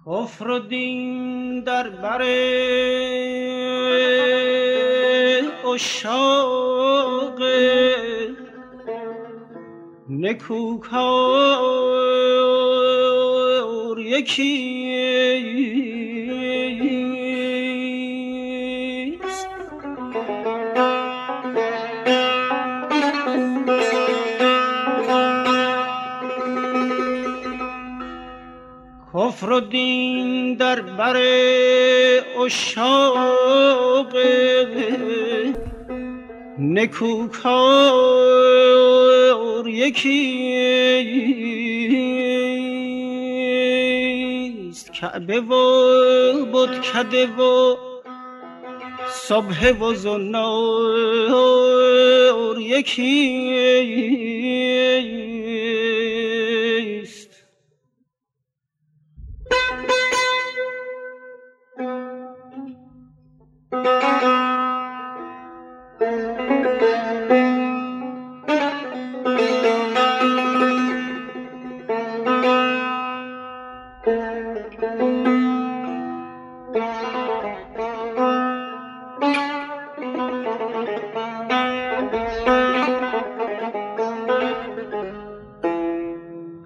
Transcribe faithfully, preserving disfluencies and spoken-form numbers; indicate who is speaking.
Speaker 1: کفر و دین در بر عشاق نکوکار یکیست. کفر و دین در بر عشاق نکوکار یکیست. کعبه و بتکده و صبح و زنار یکیست.